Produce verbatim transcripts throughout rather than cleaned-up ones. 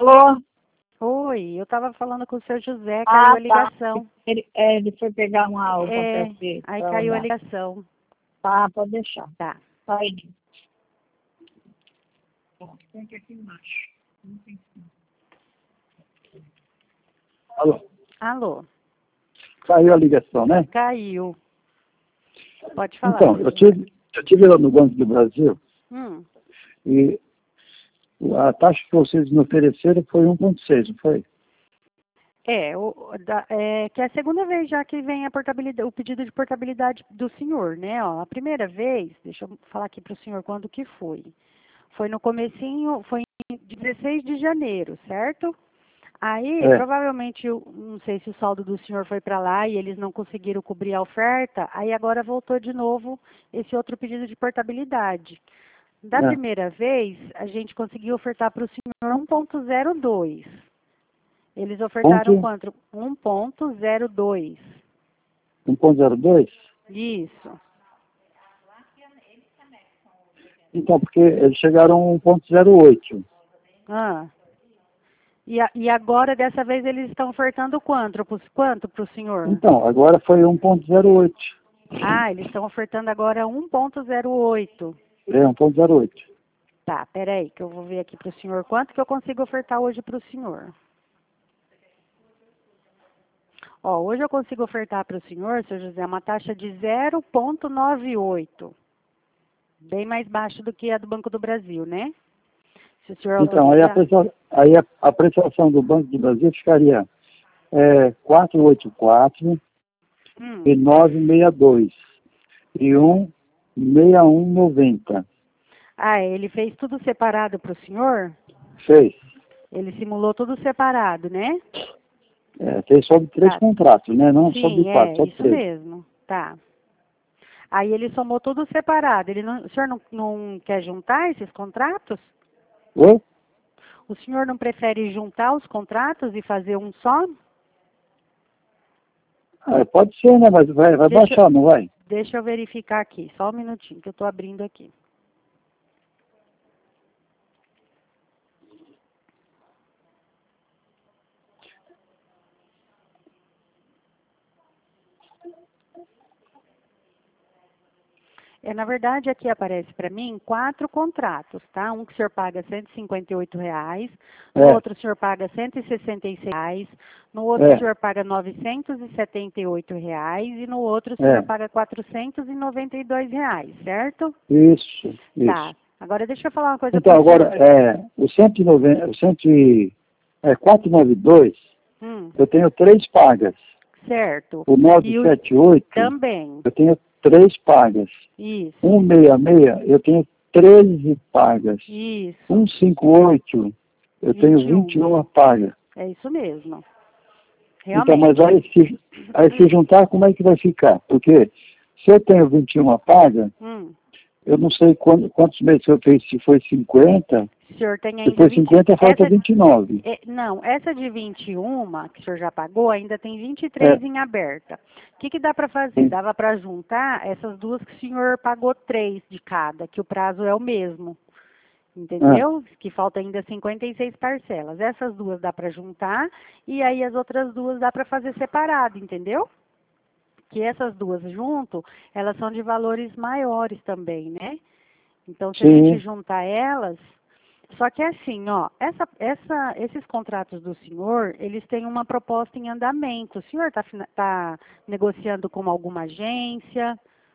Alô? Oi, eu estava falando com o seu José, caiu Ah, a ligação. tá. Ele, é, ele foi pegar uma aula É, pra você. aí pra caiu a olhar. ligação. Tá, pode deixar. Tá. Sai. Ó, tem que aqui embaixo. Não tem que... Alô, Alô, caiu a ligação, né? caiu. Pode falar. Então, seu eu José. tive, eu tive lá no Banco do Brasil Hum, e a taxa que vocês me ofereceram foi um vírgula seis, não foi? é, o, da- é, que é a segunda vez já que vem a portabilidade, o pedido de portabilidade do senhor, né? Ó, a primeira vez, deixa eu falar aqui para o senhor quando que foi. Foi no comecinho, foi em dezesseis de janeiro, certo? Aí, É. provavelmente, eu não sei se o saldo do senhor foi para lá e eles não conseguiram cobrir a oferta, aí agora voltou de novo esse outro pedido de portabilidade. Da É. primeira vez, a gente conseguiu ofertar para o senhor um ponto zero dois. Eles ofertaram Ponto, quanto? um ponto zero dois. um ponto zero dois? Isso. Então, porque eles chegaram a um ponto zero oito. Ah. E, a- e agora, dessa vez, eles estão ofertando quanto para quanto para o senhor? Então, agora foi um ponto zero oito. Ah, eles estão ofertando agora um ponto zero oito. É, um ponto zero oito. Tá, peraí, que eu vou ver aqui para o senhor quanto que eu consigo ofertar hoje para o senhor. Ó, hoje eu consigo ofertar para o senhor, seu José, uma taxa de zero ponto noventa e oito. Bem mais baixo do que a do Banco do Brasil, né? Se o senhor Então, aí a, autorizar. prestação, aí a, a prestação do Banco do Brasil ficaria é, quatrocentos e oitenta e quatro Hum. e novecentos e sessenta e dois e um sessenta e um noventa. Ah, ele fez tudo separado para o senhor? Fez. Ele simulou tudo separado, né? É, fez sobre três Tá. contratos, né? Não sobre Sim, quatro, é, sobre isso três. mesmo. Tá. Aí ele somou tudo separado. Ele não, o senhor não, não quer juntar esses contratos? Oi? O senhor não prefere juntar os contratos e fazer um só? Ah, pode ser, né? Mas vai, vai Deixa, baixar, não vai? deixa eu verificar aqui, só um minutinho que eu estou abrindo aqui. É, na verdade, aqui aparece para mim quatro contratos, tá? Um que o senhor paga cento e cinquenta e oito reais, no É. outro o senhor paga cento e sessenta e seis reais, no outro É. o senhor paga novecentos e setenta e oito reais e no outro o senhor É. paga quatrocentos e noventa e dois reais, certo? Isso, Tá. isso. Agora deixa eu falar uma coisa Então, para o agora, senhor. é, o cento e noventa, o cento, e- é, quatrocentos e noventa e dois, Hum, eu tenho três pagas. certo. O E o novecentos e setenta e oito, também. eu tenho três pagas. Isso. cento e sessenta e seis, eu tenho treze pagas. Isso. cento e cinquenta e oito, eu tenho vinte e um. vinte e uma pagas. É isso mesmo. Então, Realmente. mas aí se, aí se juntar, como é que vai ficar? Porque se eu tenho vinte e uma pagas, Hum. eu não sei quando, quantos meses eu fiz, se foi cinquenta, O senhor tem se ainda foi vinte. cinquenta, falta Essa, vinte e nove. é, não, essa de vinte e um, que o senhor já pagou, ainda tem vinte e três É. em aberta. O que, que dá para fazer? Dava para juntar essas duas que o senhor pagou três de cada, que o prazo é o mesmo. Entendeu? Que falta ainda cinquenta e seis parcelas. Essas duas dá para juntar e aí as outras duas dá para fazer separado, entendeu? Que essas duas junto, elas são de valores maiores também, né? Então, se a Sim. gente juntar elas, só que é assim, ó, essa, essa, esses contratos do senhor, eles têm uma proposta em andamento. O senhor está tá negociando com alguma agência?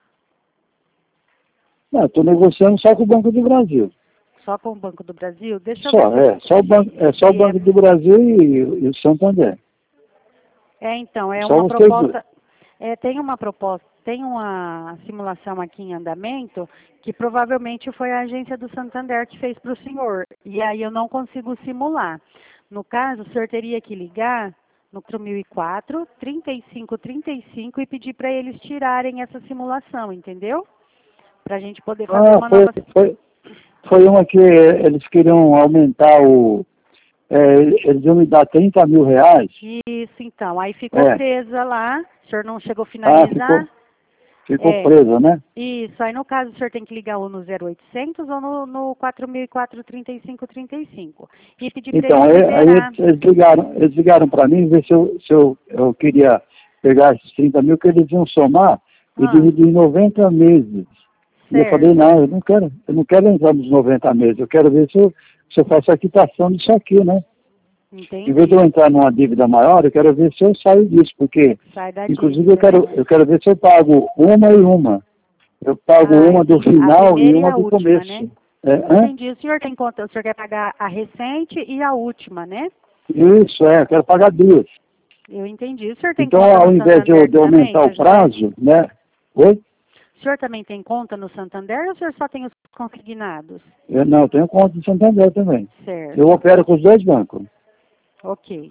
Não, estou negociando só com o Banco do Brasil. Só com o Banco do Brasil? Deixa eu Só, ver é. se, Só o banco, é só o se Banco é... do Brasil e, e o Santander. É, então, é Só uma vocês dois. proposta... É, tem uma proposta, tem uma simulação aqui em andamento que provavelmente foi a agência do Santander que fez para o senhor. E aí eu não consigo simular. No caso, o senhor teria que ligar no quatro mil e quatro, trinta e cinco trinta e cinco e pedir para eles tirarem essa simulação, entendeu? Para a gente poder fazer Ah, uma foi, nova... foi, foi uma que eles queriam aumentar o... É, eles iam me dar trinta mil reais. Isso, então. Aí ficou É. presa lá. O senhor não chegou a Ah, finalizar? ficou. ficou É. presa, né? Isso, aí no caso o senhor tem que ligar ou no zero oitocentos ou no, no quatro mil e quatro, trinta e cinco, trinta e cinco. E pedir para Então, eles aí, aí liberar. eles ligaram, eles ligaram para mim, ver se, eu, se eu, eu queria pegar esses trinta mil, que eles iam somar e Ah. dividir em noventa meses. E eu falei, Certo. não, eu não quero, eu não quero entrar nos noventa meses, eu quero ver se eu, se eu faço a quitação disso aqui, né? Em vez de eu Entendi. entrar numa dívida maior, eu quero ver se eu saio disso, porque, Sai da inclusive, eu dívida, quero, né? eu quero ver se eu pago uma e uma. Eu pago Ah, uma do entendi. A final e primeira e uma a do última, começo. né? É, hã? Entendi. O senhor tem conta, o senhor quer pagar a recente e a última, né? Isso, é, eu quero pagar duas. Eu entendi. O senhor tem Então, conta ao no invés de eu, Santander de eu também, aumentar seu o José? prazo, né? Oi? O senhor também tem conta no Santander ou o senhor só tem os consignados? Eu, não, eu tenho conta de Santander também. Certo. Eu opero com os dois bancos. Ok.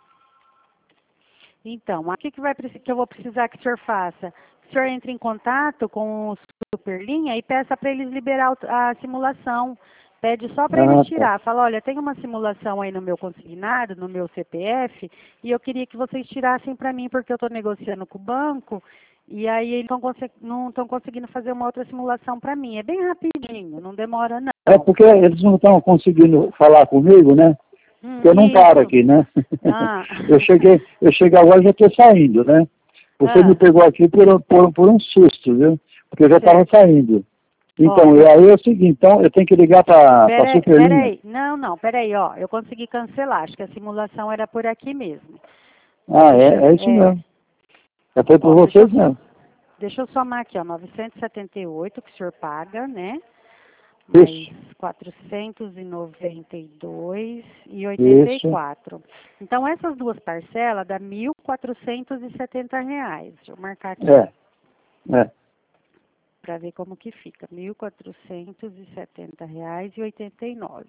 Então, o que, que, vai, preci- que eu vou precisar que o senhor faça? Que o senhor entre em contato com o Superlinha e peça para eles liberar o- a simulação. Pede só para Ah, eles tá. tirar. Fala, olha, tem uma simulação aí no meu consignado, no meu C P F, e eu queria que vocês tirassem para mim, porque eu estou negociando com o banco, e aí eles tão conse- não estão conseguindo fazer uma outra simulação para mim. É bem rapidinho, não demora não. É porque eles não estão conseguindo falar comigo, né? Hum, Porque eu não paro isso. aqui, né? Ah. eu cheguei, eu cheguei agora e já estou saindo, né? Você Ah. me pegou aqui por, por, por um susto, viu? Porque eu já estava Certo. saindo. Então, Ó, e aí é o seguinte, então eu tenho que ligar para a Peraí, Superlinha. peraí. Não, não, peraí, ó. Eu consegui cancelar. Acho que a simulação era por aqui mesmo. Ah, Deixa, é, é isso é, mesmo. É foi por ó, deixa eu, vocês mesmo. deixa eu somar aqui, ó. novecentos e setenta e oito que o senhor paga, né? Mais Isso, quatrocentos e noventa e dois e oitenta e isso. quatro. Então, essas duas parcelas dá mil quatrocentos e setenta reais. Deixa eu marcar aqui É, é. para ver como que fica. Mil quatrocentos e setenta reais e oitenta e nove.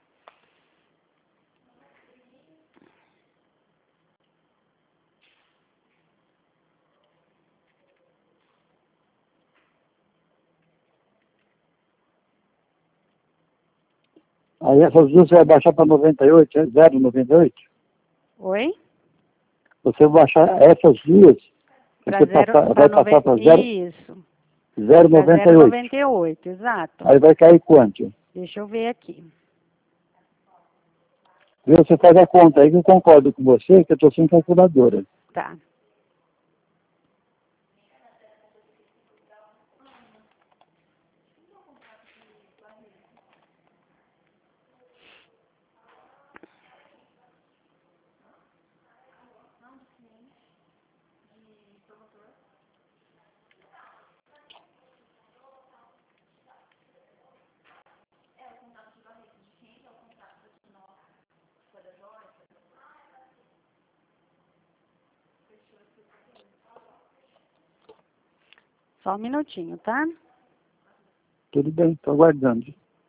Aí essas duas você vai baixar para noventa e oito, é? zero vírgula noventa e oito? Oi? Você vai baixar essas duas, Para você zero, passar, para vai passar noventa. para Isso. zero vírgula Para noventa e zero vírgula oito. noventa e oito, exato. Aí vai cair quanto? Deixa eu ver aqui. Viu? Você faz a conta aí que eu concordo com você, que eu estou sem calculadora. Tá. Só um minutinho, tá? Tudo bem, estou aguardando.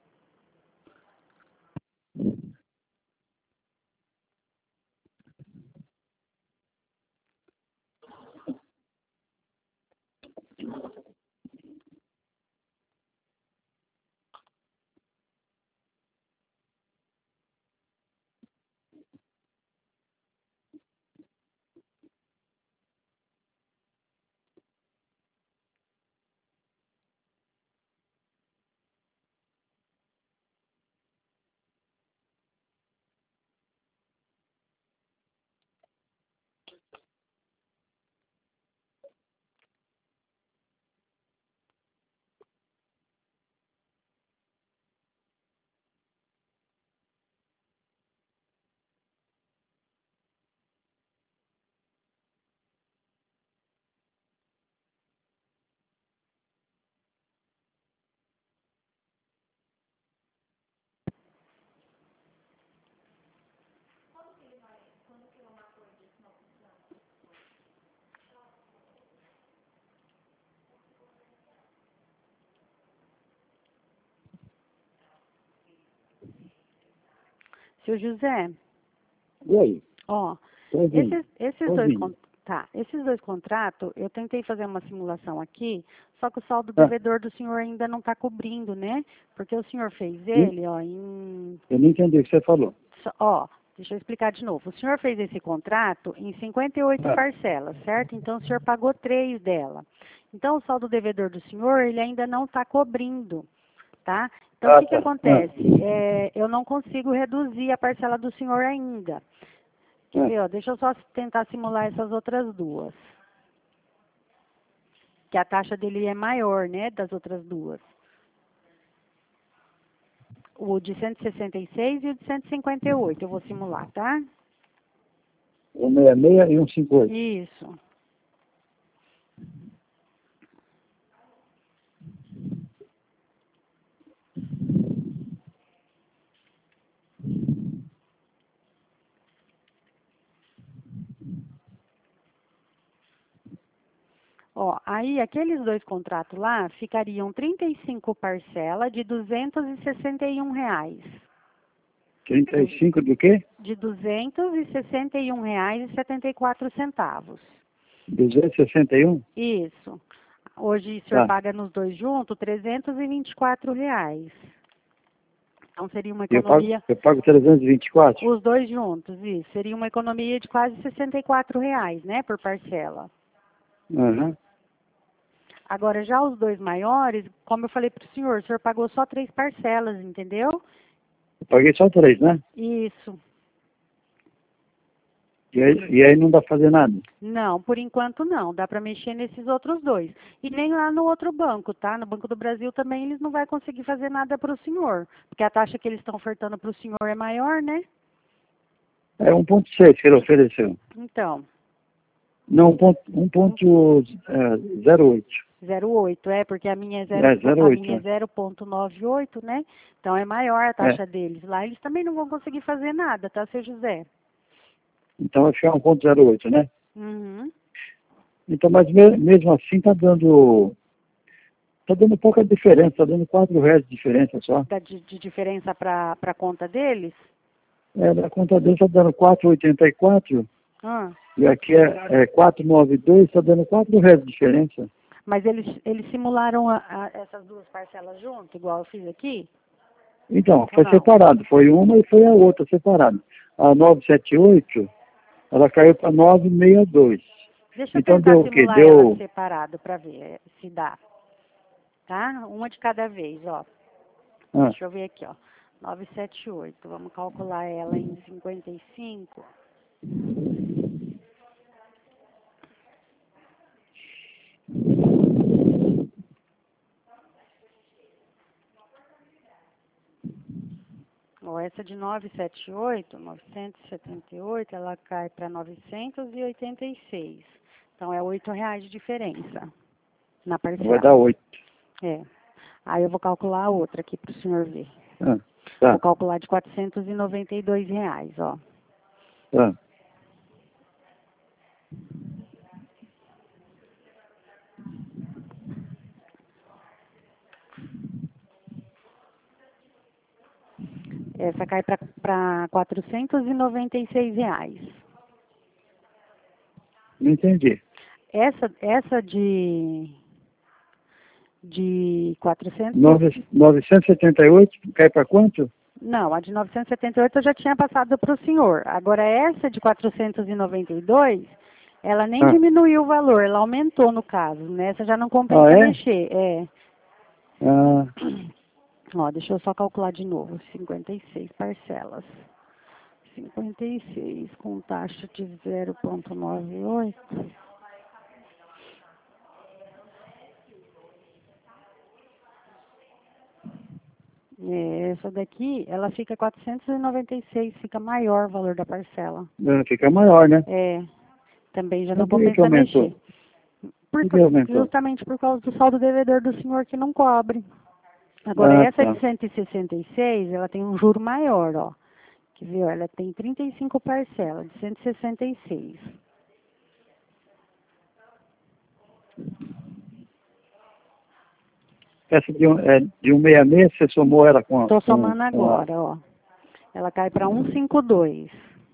Seu José, E aí? ó, Tô ouvindo. esses, esses Tô dois ouvindo. con- tá, esses dois contratos, eu tentei fazer uma simulação aqui, só que o saldo Ah, devedor do senhor ainda não está cobrindo, né? Porque o senhor fez e- ele, ó, em eu não entendi o que você falou. Só- Ó, deixa eu explicar de novo. O senhor fez esse contrato em cinquenta e oito Ah. parcelas, certo? Então, o senhor pagou três dela. Então, o saldo devedor do senhor, ele ainda não está cobrindo, tá? Então, Ah, o que, que tá. acontece? É, eu não consigo reduzir a parcela do senhor ainda. Quer Ah. ver, ó, deixa eu só tentar simular essas outras duas. Que a taxa dele é maior, né, das outras duas. O de cento e sessenta e seis e o de cento e cinquenta e oito, eu vou simular, tá? Um sessenta e seis e um cinquenta e oito. Isso. Ó, aí aqueles dois contratos lá ficariam trinta e cinco parcelas de duzentos e sessenta e um reais. trinta e cinco do quê? De duzentos e sessenta e um reais e setenta e quatro centavos. duzentos e sessenta e um? Isso. Hoje o senhor Tá. paga nos dois juntos trezentos e vinte e quatro reais. Então seria uma Eu pago, economia, eu pago trezentos e vinte e quatro? os dois juntos, isso. Seria uma economia de quase sessenta e quatro reais, né, por parcela. Aham. Agora, já os dois maiores, como eu falei para o senhor, o senhor pagou só três parcelas, entendeu? Eu paguei só três, né? Isso. E aí, e aí não dá pra fazer nada. Não, por enquanto não. Dá para mexer nesses outros dois. E nem lá no outro banco, tá? No Banco do Brasil também eles não vão conseguir fazer nada para o senhor. Porque a taxa que eles estão ofertando para o senhor é maior, né? É um ponto seis que ele ofereceu. Então, Não, um ponto zero oito. zero vírgula oito, é, porque a minha é zero, É, zero vírgula a oito, minha é é. zero vírgula noventa e oito, né? Então é maior a taxa deles. Lá eles também não vão conseguir fazer nada, tá, seu José? Então vai ficar um ponto zero oito, né? Uhum. Então, mas me- mesmo assim tá dando. Tá dando pouca diferença, tá dando quatro reais de diferença só. Da, de, de diferença para a conta deles? É, na conta dele tá dando quatro reais e oitenta e quatro Ah, e aqui é, é quatro reais e noventa e dois, tá dando quatro reais de diferença. mas eles, eles simularam a, a, essas duas parcelas junto, igual eu fiz aqui? Então, foi não? separado, foi uma e foi a outra separada. A novecentos e setenta e oito, ela caiu para novecentos e sessenta e dois. Deixa eu Então tentar deu o quê? simular ela Deu. separado para ver eh, se dá. Tá? Uma de cada vez, ó. Ah, Deixa eu ver aqui, ó. novecentos e setenta e oito. Vamos calcular ela em cinquenta e cinco. Ó, essa de novecentos e setenta e oito, novecentos e setenta e oito, ela cai para novecentos e oitenta e seis. Então é oito reais de diferença na vai parcela. dar oito. É. Aí eu vou calcular a outra aqui para o senhor ver. Ah, tá, Vou calcular de quatrocentos e noventa e dois reais, ó. tá. Essa cai para quatrocentos e noventa e seis reais. Não entendi. Essa, essa de, de quatrocentos... Nove- novecentos e setenta e oito cai para quanto? Não, a de novecentos e setenta e oito eu já tinha passado para o senhor. Agora, essa de quatrocentos e noventa e dois, ela nem Ah. diminuiu o valor, ela aumentou no caso. Nessa já não compensa Ah, é? mexer. É. Ah, Ó, deixa eu só calcular de novo. cinquenta e seis parcelas. cinquenta e seis com taxa de zero vírgula noventa e oito. É, essa daqui, ela fica quatrocentos e noventa e seis, fica maior o valor da parcela. ah, fica maior, né? É, também já Mas não por que que compensa aumentou? mexer. Por, Por que ca- aumentou? justamente por causa do saldo devedor do senhor que não cobre. Agora, Ah, essa tá. de cento e sessenta e seis, ela tem um juro maior, ó. Quer ver, ó, ela tem trinta e cinco parcelas de cento e sessenta e seis. Essa de, um, é, de um sessenta e seis, você somou ela com a... Estou com- somando com a- agora, ó. Ela cai para cento e cinquenta e dois.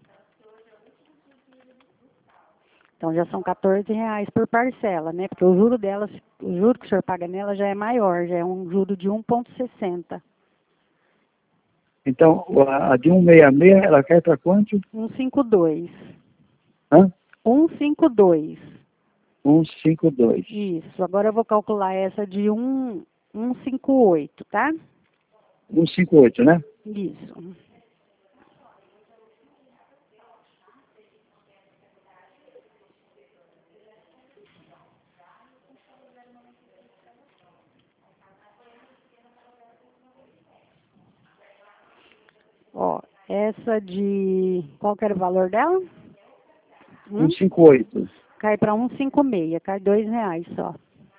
Então já são quatorze reais por parcela, né? Porque o juro delas, o juro que o senhor paga nela já é maior, já é um juro de um vírgula sessenta. Então, a, a de cento e sessenta e seis, ela cai para quanto? cento e cinquenta e dois. Hã? cento e cinquenta e dois. cento e cinquenta e dois. Isso. Agora eu vou calcular essa de cento e cinquenta e oito, tá? cento e cinquenta e oito, né? Isso. Ó, essa de... Qual que era o valor dela? Hum? cento e cinquenta e oito. Cai para cento e cinquenta e seis, cai dois reais só.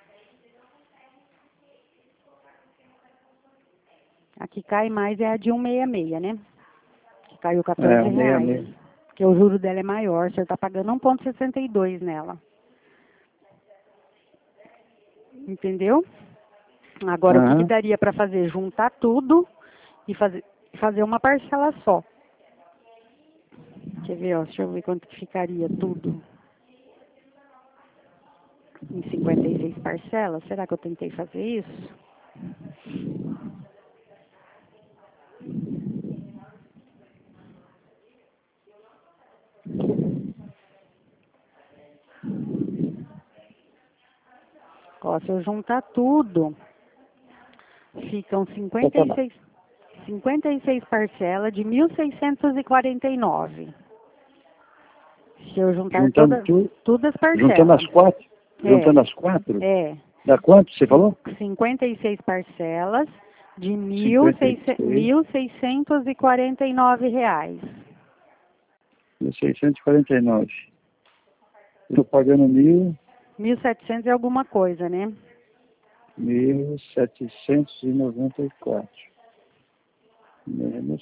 Aqui cai mais é a de cento e sessenta e seis, né? Que caiu quatorze É, cento e sessenta e reais. seis. Porque o juro dela é maior, você está pagando um vírgula sessenta e dois nela. Entendeu? Agora, o que, que Aham. daria para fazer? Juntar tudo e fazer, fazer uma parcela só. Quer ver, ó? Deixa eu ver quanto que ficaria tudo. Em cinquenta e seis parcelas. Será que eu tentei fazer isso? Ó, se eu juntar tudo, ficam cinquenta e seis, cinquenta e seis parcelas de mil seiscentos e quarenta e nove. Se eu juntar Juntando toda, tudo, todas as juntando parcelas. as quatro, É. juntando as quatro, É. dá quanto você falou? cinquenta e seis parcelas de cinquenta e seis. mil seiscentos e quarenta e nove reais. mil seiscentos e quarenta e nove. Estou pagando mil, mil e setecentos e alguma coisa, né? mil setecentos e noventa e quatro. Menos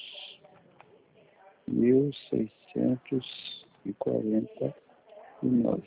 mil seiscentos e quarenta e nove.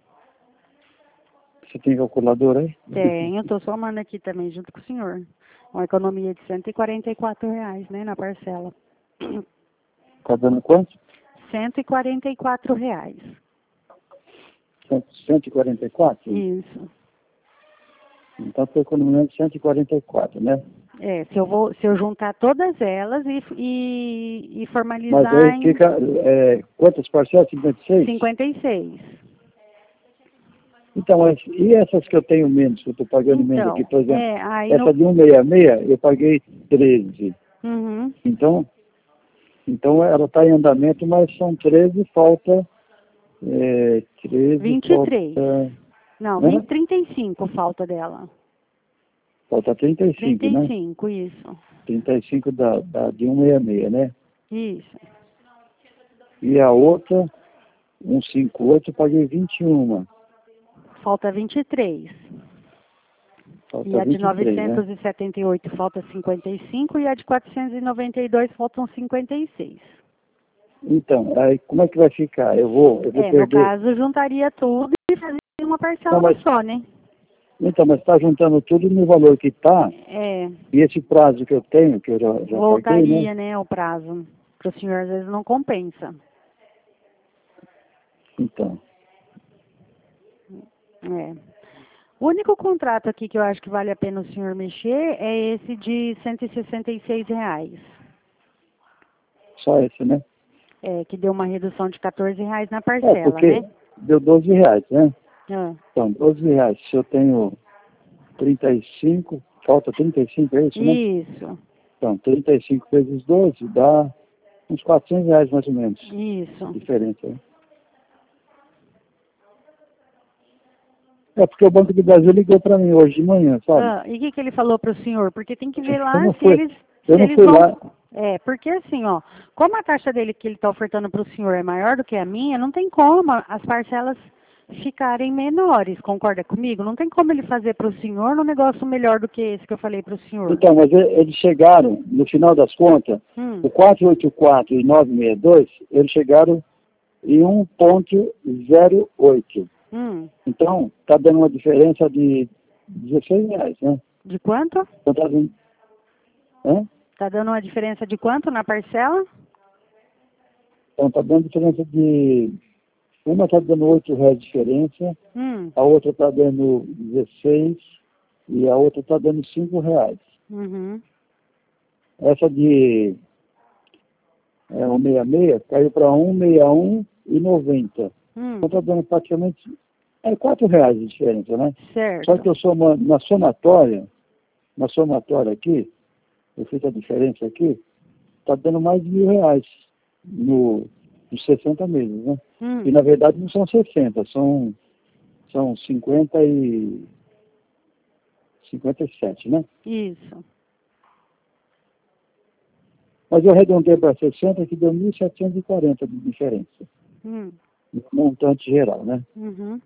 Você tem calculadora aí? Tenho, estou somando aqui também junto com o senhor. Uma economia de cento e quarenta e quatro reais, né, na parcela. Está dando quanto? cento e quarenta e quatro reais. cento e quarenta e quatro? Isso. Então estou economizando cento e quarenta e quatro, né? É, se eu, vou, se eu juntar todas elas e, e, e Mas formalizar aí em fica, é, quantas parcelas? cinquenta e seis? cinquenta e seis. Então, mas e essas que eu tenho menos, que eu estou pagando menos aqui, Então, por exemplo, é, aí essa no... de cento e sessenta e seis eu paguei treze. Uhum. Então, então ela está em andamento, mas são treze, falta é, treze, vinte e três. falta, Não, né? vinte, trinta e cinco falta dela. Falta trinta e cinco, trinta e né? cinco, isso. trinta e cinco da, da de cento e sessenta e seis, né? Isso. E a outra, cento e cinquenta e oito, eu paguei vinte e um. Falta vinte e três. Falta E a de vinte e três, né? novecentos e setenta e oito falta cinquenta e cinco e a de quatrocentos e noventa e dois faltam cinquenta e seis. Então, aí como é que vai ficar? Eu vou, eu vou É, no perder. caso, juntaria tudo e fazia uma parcela Não, mas- só, né? Então, mas está juntando tudo no valor que está, É, e esse prazo que eu tenho, que eu já, já paguei, voltaria, né? né, o prazo. Para o senhor, às vezes, não compensa. Então, É. O único contrato aqui que eu acho que vale a pena o senhor mexer é esse de cento e sessenta e seis reais. só esse, né? É, que deu uma redução de quatorze reais na É, parcela, porque né? deu doze reais, né? Ah, Então, doze reais. Se eu tenho trinta e cinco, falta trinta e cinco, é isso, né? isso, Então, trinta e cinco vezes doze dá uns quatrocentos reais mais ou menos. isso. Diferença, né? É porque o Banco do Brasil ligou para mim hoje de manhã, sabe? Ah, e o que, que ele falou para o senhor? Porque tem que ver Eu lá não se fui, eles, se eu não eles fui vão... lá. É, porque assim, ó, como a taxa dele que ele está ofertando para o senhor é maior do que a minha, não tem como as parcelas ficarem menores, concorda comigo? Não tem como ele fazer para o senhor um negócio melhor do que esse que eu falei para o senhor. Então, mas e- eles chegaram, no final das contas, Hum, o quatrocentos e oitenta e quatro e novecentos e sessenta e dois, eles chegaram em um ponto zero oito. hum. Então, está dando uma diferença de dezesseis reais, né? De quanto? Então, tá dando, hã? Tá dando uma diferença de quanto na parcela? Então, tá dando diferença de... Uma está dando oito reais de diferença, Hum, a outra está dando dezesseis e a outra está dando cinco reais. uhum. Essa de é, cento e sessenta e seis, caiu para cento e sessenta e um e noventa. Hum, Então está dando praticamente é quatro reais de diferença, né? certo. Só que eu sou na somatória, na somatória aqui, eu fiz a diferença aqui, está dando mais de mil reais no, nos sessenta meses, né? Hum, E na verdade não são sessenta, são, são cinquenta e cinquenta e sete, né? isso. Mas eu arredondei para sessenta, que deu mil setecentos e quarenta de diferença, Hum, no montante geral, né? uhum.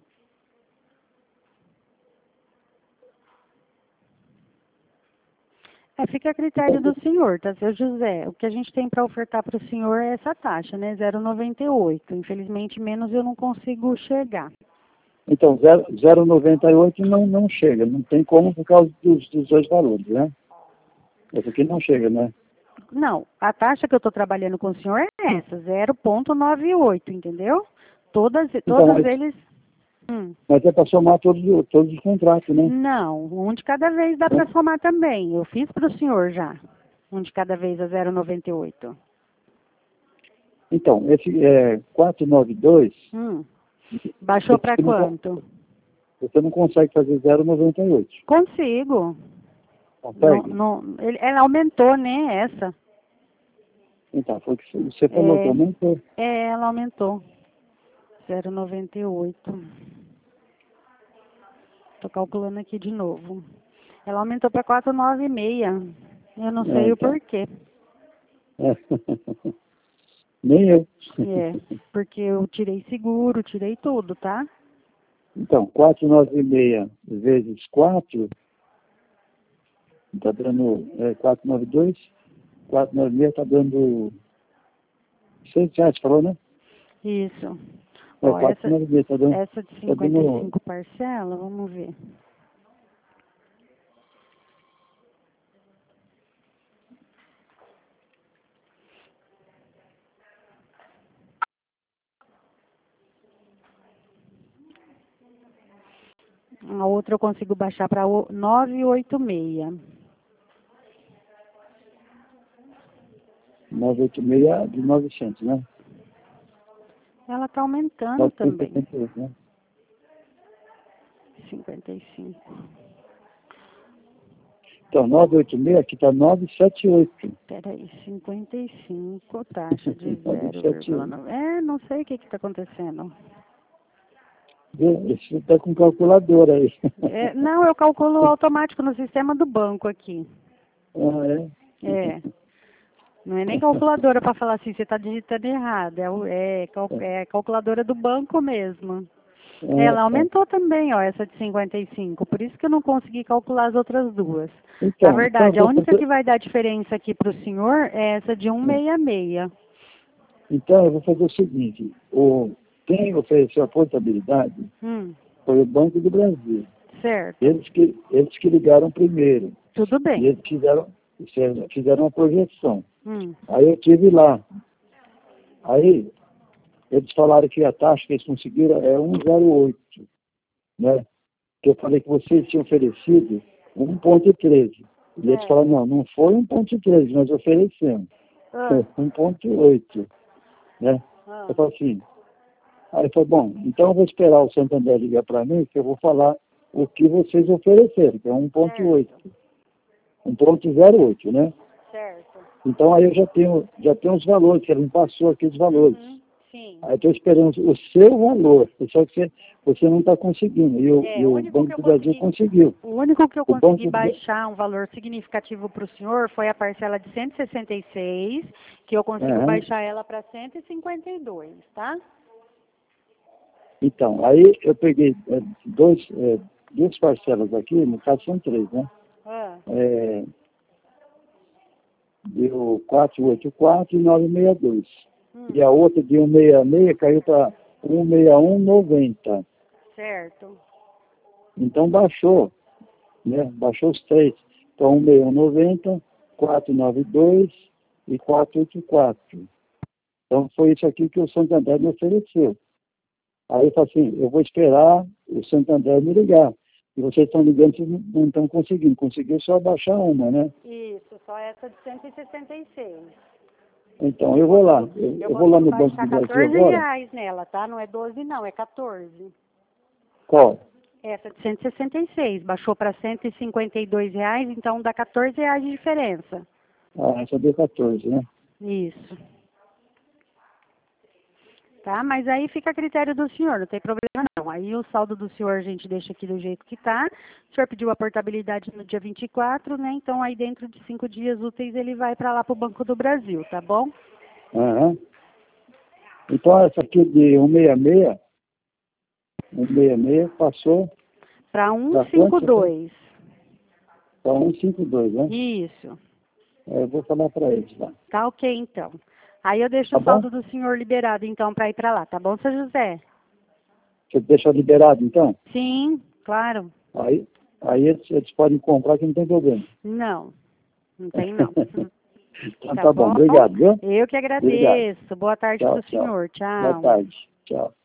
É, fica a critério do senhor, tá, seu José? O que a gente tem para ofertar para o senhor é essa taxa, né? zero vírgula noventa e oito. Infelizmente, menos eu não consigo chegar. Então, zero vírgula noventa e oito não, não chega, não tem como por causa dos, dos dois valores, né? Esse aqui não chega, né? Não, a taxa que eu estou trabalhando com o senhor é essa, zero vírgula noventa e oito, entendeu? Todas, Então, todos mas, eles... Hum. mas é para somar todos, os- todos os contratos, né? Não, um de cada vez dá para somar também. Eu fiz para o senhor já. Um de cada vez a zero vírgula noventa e oito. Então, esse é quatrocentos e noventa e dois, Hum. Baixou para você não, quanto? você não consegue fazer zero vírgula noventa e oito. Consigo. Não, Consegue? não, ele, ela aumentou, né, essa? Então, foi o que você falou, que É, aumentou. é, ela aumentou. zero vírgula noventa e oito. Estou calculando aqui de novo. Ela aumentou para quatrocentos e noventa e seis. Eu não É, sei o então. porquê. É. Nem eu. É, porque eu tirei seguro, tirei tudo, tá? Então, quatrocentos e noventa e seis vezes quatro, está dando é, quatrocentos e noventa e dois, quatrocentos e noventa e seis está dando seis reais, falou, né? Isso. É, Ó, essa, quatrocentos e noventa e seis está dando, essa de tá cinquenta e dando. cinco parcela, vamos ver. A outra eu consigo baixar para novecentos e oitenta e seis. novecentos e oitenta e seis de novecentos, né? Ela está aumentando novecentos e também. setenta e oito, né? cinquenta e cinco. Então, novecentos e oitenta e seis, aqui está novecentos e setenta e oito. Peraí, cinquenta e cinco, taxa de novecentos e setenta e oito. zero vírgula nove. É, não sei o que está acontecendo. Esse está com calculadora aí. É, não, eu calculo automático no sistema do banco aqui. Ah, é? É. Não é nem calculadora para falar assim, você está digitando errado. É, o- é, cal- é calculadora do banco mesmo. Ah, Ela tá. aumentou também, ó, essa de cinquenta e cinco. Por isso que eu não consegui calcular as outras duas. Na Então, então eu verdade, a vou única fazer, que vai dar diferença aqui para o senhor é essa de cento e sessenta e seis. então eu vou fazer o seguinte, o, quem ofereceu a portabilidade Hum, foi o Banco do Brasil. certo. Eles que, eles que ligaram primeiro. Tudo E bem. eles fizeram, fizeram uma projeção. Hum, Aí eu estive lá. Aí eles falaram que a taxa que eles conseguiram é um vírgula zero oito, né? Que eu falei que vocês tinham oferecido um vírgula treze. E eles certo. falaram, não, não foi um vírgula treze, nós oferecemos. Ah, Foi um vírgula oito, né? ah, Eu falei assim, aí eu falei, bom, então eu vou esperar o Santander ligar para mim, que eu vou falar o que vocês ofereceram, que é um vírgula oito. um vírgula zero oito, né? certo. Então aí eu já tenho, já tenho os valores, que ela me passou aqui os valores. Uhum, sim. Aí eu estou esperando o seu valor, só que você, você não está conseguindo. E o, É, e o o único que Banco eu do Brasil consegui, conseguiu. o único que eu O consegui Banco do baixar um valor significativo para o senhor foi a parcela de cento e sessenta e seis, que eu consigo Aham. baixar ela para cento e cinquenta e dois, tá? Então, aí eu peguei é, dois, é, duas parcelas aqui, no caso são três, né? Ah, É, deu quatrocentos e oitenta e quatro e novecentos e sessenta e dois. hum, E a outra de cento e sessenta e seis caiu para cento e sessenta e um e noventa. certo. Então baixou, né? Baixou os três. Então cento e sessenta e um e noventa, quatrocentos e noventa e dois e quatrocentos e oitenta e quatro. Então foi isso aqui que o Santander me ofereceu. Aí eu falei assim, eu vou esperar o Santander me ligar. E vocês estão ligando, vocês não não estão conseguindo. Conseguiu só baixar uma, né? Isso, só essa de cento e sessenta e seis. Então, eu vou lá. Eu, eu vou lá no Banco do baixar Brasil quatorze agora. reais nela, tá? Não é doze não, é quatorze. Qual? Essa de cento e sessenta e seis, baixou para cento e cinquenta e dois reais, então dá quatorze reais de diferença. Ah, essa deu quatorze, né? Isso. Tá? Mas aí fica a critério do senhor, não tem problema não. Aí o saldo do senhor a gente deixa aqui do jeito que tá. O senhor pediu a portabilidade no dia vinte e quatro, né? Então aí dentro de cinco dias úteis ele vai para lá para o Banco do Brasil, tá bom? Aham. Então, essa aqui de cento e sessenta e seis, cento e sessenta e seis passou Para cento e cinquenta e dois. para cento e cinquenta e dois, né? Isso. É, eu vou falar para eles lá. Tá ok, então. Aí eu deixo Tá o saldo bom? do senhor liberado, então, para ir para lá, tá bom, seu José? Você deixa liberado, então? Sim, claro. Aí, aí eles, eles podem comprar que não tem problema. Não, não tem não. Então tá, bom. Obrigado, viu? Eu que Obrigado. agradeço. Boa tarde Tchau, para o tchau. senhor. Tchau. Boa tarde. Tchau.